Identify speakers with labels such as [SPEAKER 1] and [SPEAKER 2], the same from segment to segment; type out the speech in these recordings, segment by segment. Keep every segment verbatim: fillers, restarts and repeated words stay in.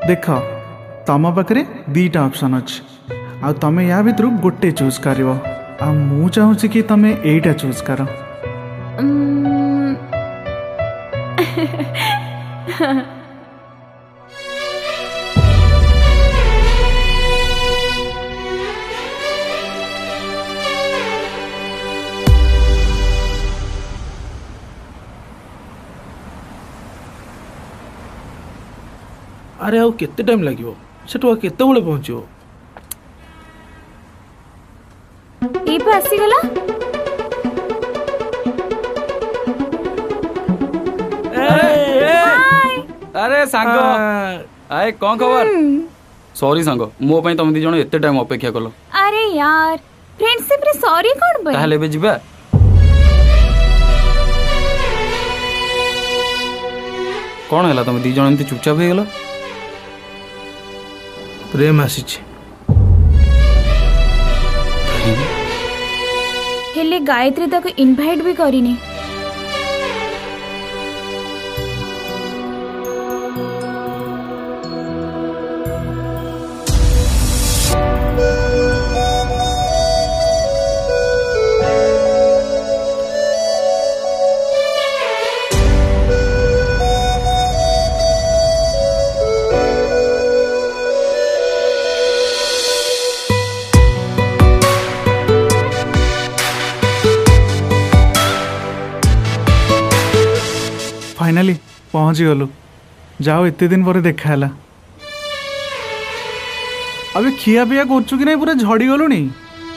[SPEAKER 1] देख तम पाखे दीटा ऑप्शन अच्छे आ तमे या भितर गोटे चूज कर मु चाहूँ कि तमे एटा चूज कर।
[SPEAKER 2] अरे आउ केते टाइम लगिवो सेठो केते बेले पहुँचो
[SPEAKER 3] ए पे आसी गला।
[SPEAKER 4] अरे सांग आए कौन खबर? सॉरी सांग मो पई तुम दी जण एते टाइम अपेक्षा कलो।
[SPEAKER 3] अरे यार फ्रेंडशिप रे सॉरी कोन बे?
[SPEAKER 4] ताहले बे जिबा कौन है तुम दी जण एमती चुपचाप हो गला?
[SPEAKER 2] प्रेम आसीछि
[SPEAKER 3] हेले गायत्री ताको इनवाइट भी करिनी।
[SPEAKER 1] फाइनली पहुँची गलु जाओ एते दिन पर देखा है। अबे खिया पिया करचु कि नहीं पूरा झड़ी गलु नहीं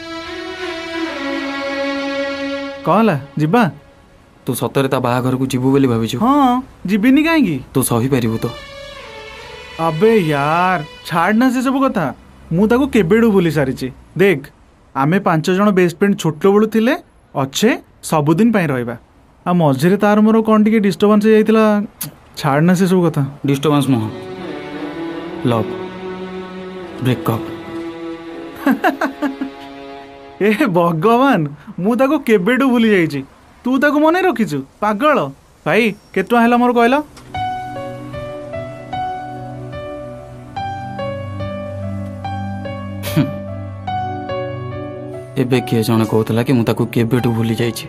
[SPEAKER 1] कहला जिबा
[SPEAKER 4] तू सतरे ता बाहाघर को जीवु बोली भाबिछु?
[SPEAKER 1] हाँ जीविनी कहीं
[SPEAKER 4] तू सही पारिबु तो?
[SPEAKER 1] अबे यार छाड़ ना से सब कथा मु ताको केबेडू भूली सारिछि। देख आमे पांच जण बेस्ट फ्रेंड छोट बेलू थिले अच्छे सबुदिन पई रहबा आ मझे तार मोर कौन टी डिस्टर्बांस हो जाइतिला छाड़ ना से सब कथा।
[SPEAKER 4] डिस्टर्बांस नुह लव ब्रेकअप।
[SPEAKER 1] ए भगवान मु ताको केबेडू भूली जाइछि तू ताको मने रखिछु पागल भाई केते टका हैला मोर कहला?
[SPEAKER 4] एबे किए जने कहतला कि मु ताको केबेडू भूली जाइछि।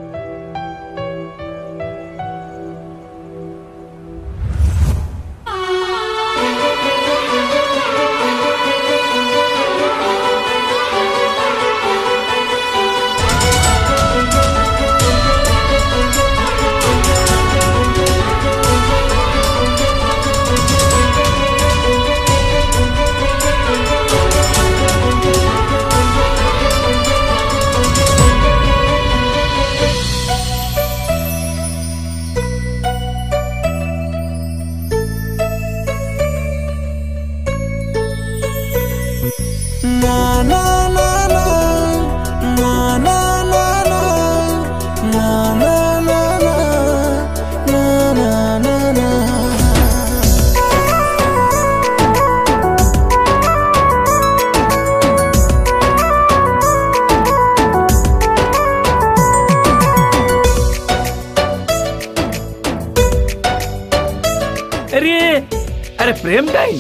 [SPEAKER 2] अरे अरे प्रेम टाइम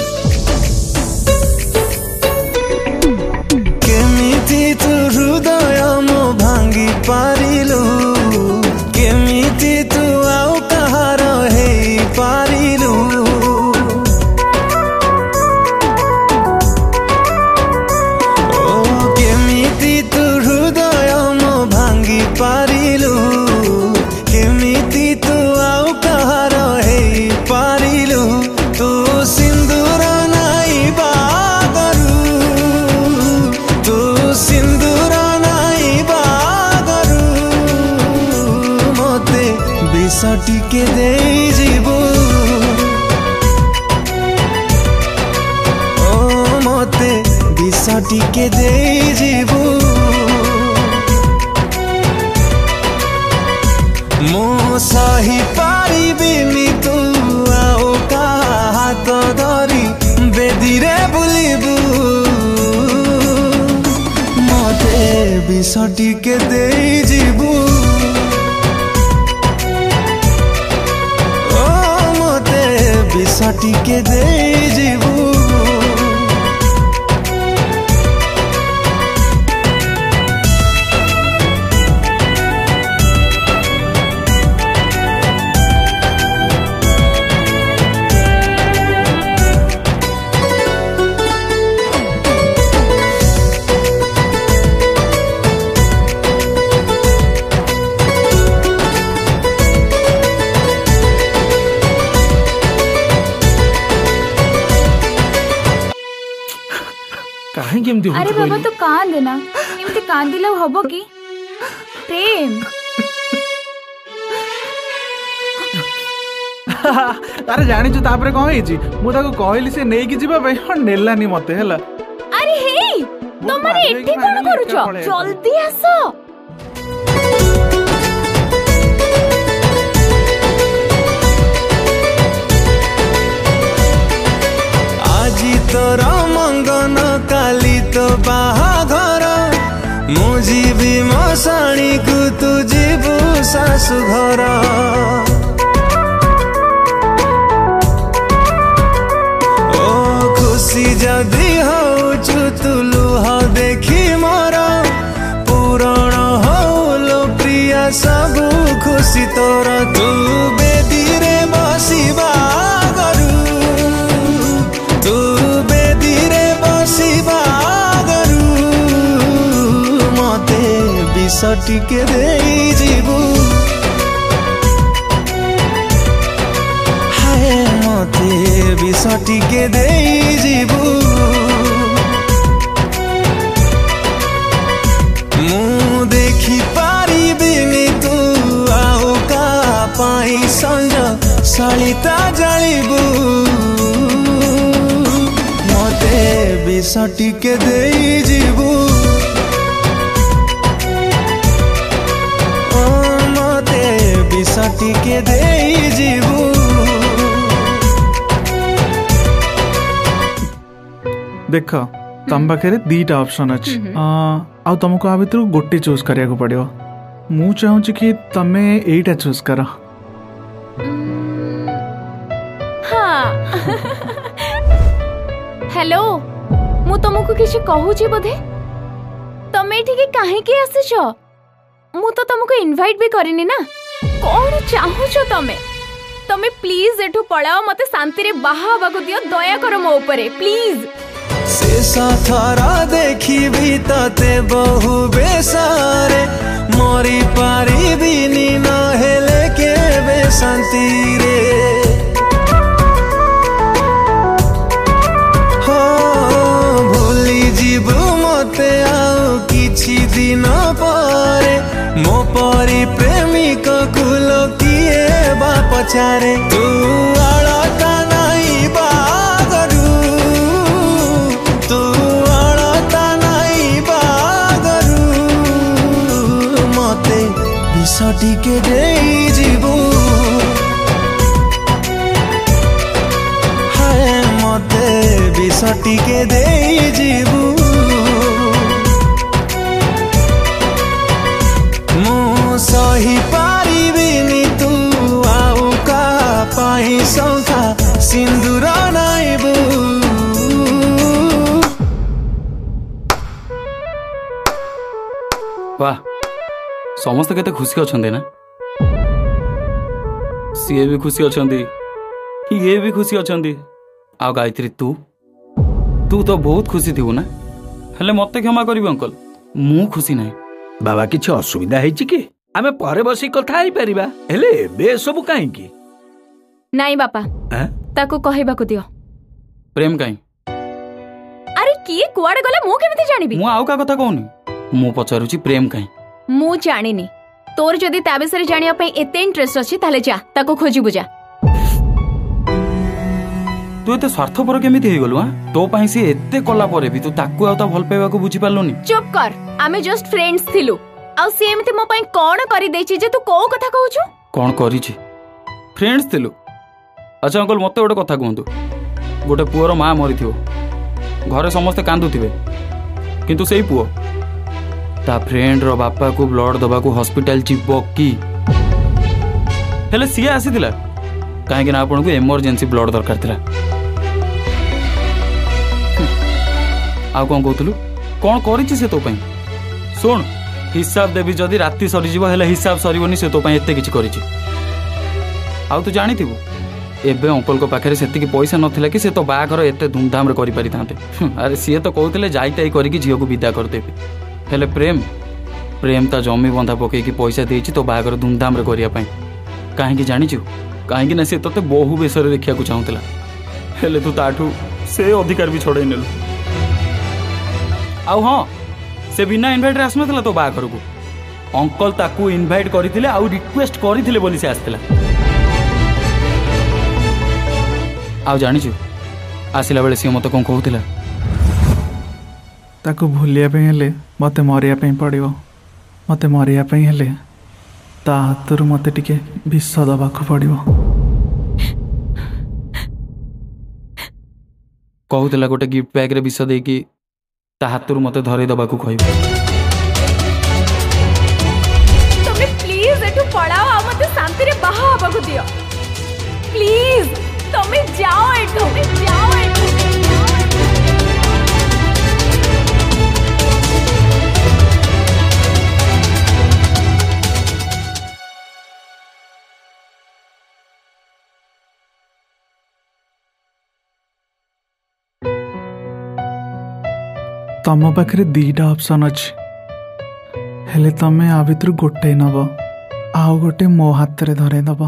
[SPEAKER 5] केमिति तू हृदय मो भांगी पारिलु केमिति तू आउ कहार हेई पारिलु ओ केमिति तू हृदय मो भांगी पारिलु केमिति तू आउ कहार हेई पारिलु तू सिंदूर नाई बागरू तू सिंदूर नाई बागरू मते विष टिके दे जीवु ओ मते विष टिके दे जीवु मो सही पारिबिनी तू आओ का हाथ धरी बेदीरे बुलिबु मते विष टिके दे जीवु ओ मते विष टिके दे जीवु।
[SPEAKER 2] କାହିଁକି ଏମିତି
[SPEAKER 3] अरे
[SPEAKER 2] ହଉଛୁ
[SPEAKER 3] बाबा
[SPEAKER 2] କହିଲୁ?
[SPEAKER 3] तू कांदेना एमती कांदिला हबो कि प्रेम
[SPEAKER 1] अरे जानिछु तापरे कौन ହେଇଛି ମୁଁ ତାକୁ କହିଲି ସେ ନେଇକି ଯିବା ପାଇଁ ହଁ ନେଲାନି ମତେ ହେଲା।
[SPEAKER 3] अरे हे तमारे एठी कोन करूछ जल्दी आसो
[SPEAKER 5] আজি তোর মঙ্গন কালি তো বাহাঘর মু ଯିବି ମଶାଣିକୁ ତୁ ଯିବୁ ଶାଶୁ ଘର ଓ ଖୁସି ଯଦି ହଉଛୁ ତୁ ଲୁହ ଦେଖି ମୋର ପୂରଣ ହଉଲୋ ପ୍ରିୟା ସବୁ ଖୁସି ତୋର ତୁ ବେଦିରେ ବସିବା ଗରୁ ତୁ ବେଦିରେ ବସିବା ଗରୁ ମତେ ବିଷ ଟିକେ ଦେଇ ଯିବୁ ହାଏ ମତେ ବିଷ ଟିକେ ଦେଇ ଯିବୁ ମୁଁ ଦେଖି ପାରିବିନି ତୁ ଆଉ କାହା ପାଇଁ ସଞ୍ଜ ସଳିତା ଜାଳିବୁ ମତେ ବିଷ ଟିକେ ଦେଇ ଯିବୁ ଓ ମତେ ବିଷ ଟିକେ ଦେଇ ଯିବୁ
[SPEAKER 1] देख तम पाखे दीटा ऑप्शन अच्छी आ तुमको आ भर गोटे चूज करिया को पड़ो मु चाहूँ कि तमे एटा चूज कर
[SPEAKER 3] हाँ हेलो मु तुमको किसी कहूची बोधे तमे एठी काहे के आसीछ मु तो तुमको इनवाइट भी करिनी ना कौन चाहूछो तमे तमे प्लीज एठू पळाओ मते शांति रे बाहा बागु दियो दया करो मो ऊपर प्लीज
[SPEAKER 5] शेष थर देखी तते बहु बेसारे मरी पारिबिनी नहेले केबे शांति रे हो भूली जीवु मते आउ किछि दिन परे मो परी प्रेमिक कुलो किए बा पछारे तू अळता नाही बागरू तू अळता नाही बागरू मते विष टिके देई जीवु हाय मते विष टिके देई जीवु मु सही पारिबिनी तू आउ का पाही संखा सिंदूर नाइबू
[SPEAKER 4] वाह समस्त केते खुशी अछंदे ना सीए भी खुशी अछंदी ये भी खुशी अछंदी आ गायत्री तू तू तो बहुत खुशी थी ना हेले मते क्षमा करिबो अंकल मु खुशी नहीं
[SPEAKER 2] बाबा किछि असुविधा ହେଇଛି कि आमे परे बसी कथा आइ परिबा हेले बे सब काहे कि
[SPEAKER 3] नहीं बापा
[SPEAKER 2] हैं
[SPEAKER 3] ताको कहबा को दियो
[SPEAKER 4] प्रेम काई
[SPEAKER 3] अरे किए कुआडे गले मु केमिति जानिबी
[SPEAKER 4] मु आउ का कथा कहूनी मु पचारुची प्रेम काई
[SPEAKER 3] मु जानिनी तोर जदी ता विषय जानिया पई एते इंटरेस्ट अछि ताले जा ताको खोजी बुझा
[SPEAKER 4] तू एते स्वार्थपर केमिति हे गलु हां तो पई से एते कला परे भी तू ताकू आउ ता भल पाइबा को बुझी पाललोनी
[SPEAKER 3] चुप कर आमे जस्ट फ्रेंड्स थिलु आ सी एमति मो पई कोन करि देछि जे तू को कथा कहूछु
[SPEAKER 4] कौन करिछि फ्रेंड्स थिलु अच्छा अंकल मते गोटे कथा कहंतु गोटे पुअर मां मरिथिबो घरे समस्त कांदुथिबे किंतु सेई पुओ ता फ्रेंड रो बापा को ब्लड दबा को हॉस्पिटल जीवो की हेले सिए आसीथिला काहेकि ना आपन को इमरजेंसी ब्लड दरकार थिला आ कोन कहतलु कोन करिछि से तो पई सुन हिसाब देबी जदी राती सरी जीवो हेले हिसाब सरीबोनी से तो पई एते किछि करिछि आ तू जानिथिबो एबे अंकल को पाखरे सेति की पैसा नथिला कि से तो बाघर एते धूमधाम रे करि पारि थांते अरे सिए तो कहतले जाईताई करी कि झियो को विदा कर देबे हेले प्रेम प्रेम ता जमी बंधा पकई कि पैसा देछि तो बाघर धूमधाम रे करिया पई काहे कि जानिछु काहे कि ना से तते बहु बेसरे देखिया को चाहुतला हेले तू ताठू से अधिकार भी छोड़ै नेलु आउ हाँ से बिना इनभाइट रे आसनथला तो बाहाघर को अंकल ताकू इनभाइट करथिले आउ रिक्वेस्ट करथिले बोली से आसथिला आउ जानिछु आसिला बेले सी मते कोन कहउथिला
[SPEAKER 1] ताकू भूलिया पे हेले मते मरिया पे पड़िबो मते मरिया पे हेले ता हातरू मते टिके विष दबाकू पड़िबो
[SPEAKER 4] कहउथिला गोटे गिफ्ट बैग रे विष देकी ता हातरू मते धरे दबाकू कहइबो
[SPEAKER 3] तुमने प्लीज एठू पळाओ आ मते शांति रे बाहा हबाकू दियो प्लीज तुमे जाओ एठू तुमे जाओ एठू
[SPEAKER 1] तम पाखे दीटा ऑप्शन अच्छी हेले तमे आ भितर गोटे नब आउ गोटे मो हाथ रे धरे दब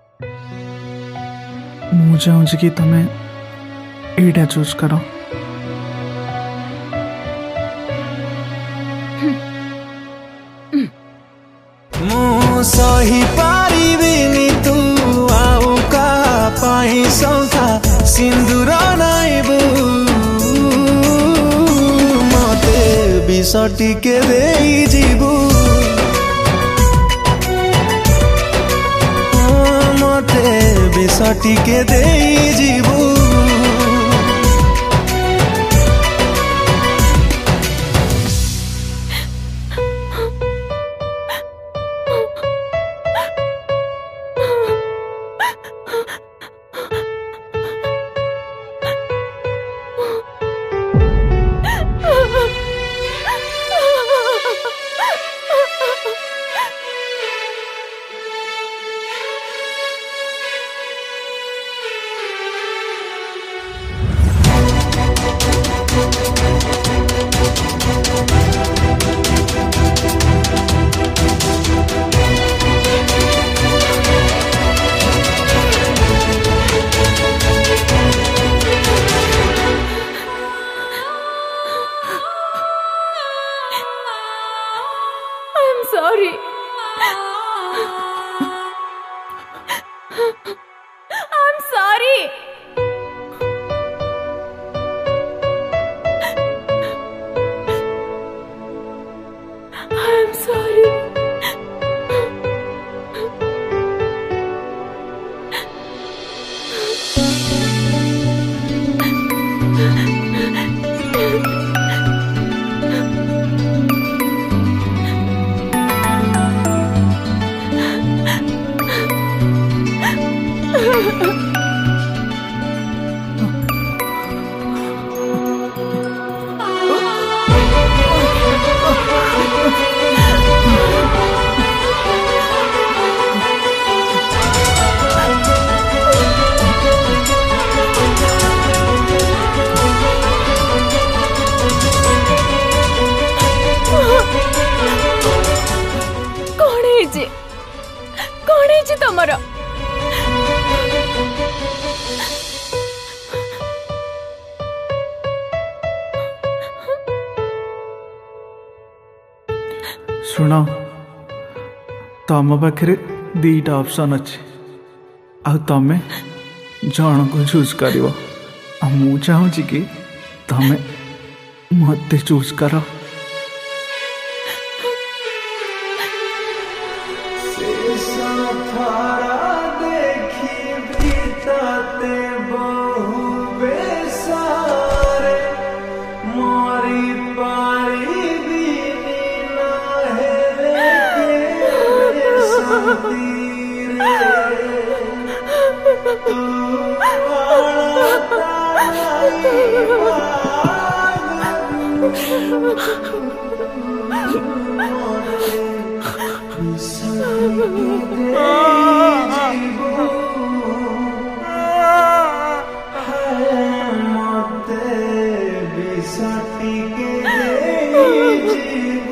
[SPEAKER 1] मु चाहूँ कि तमे एटा चूज कर
[SPEAKER 5] मु सही पारिबिनी तू आउ का पाही सौखा सिंदूर नाइबू विष टिके देई जीवू मते विष टिके देई जीवू
[SPEAKER 3] sorry. I'm sorry. I'm sorry. कौन है तमर
[SPEAKER 1] शुण तम पाखे दीटा ऑप्शन अच्छे आ तमें जन को चूज कर मु चाहूँ कि तमें मत चूज कर
[SPEAKER 5] मते विष टिके देई जीवू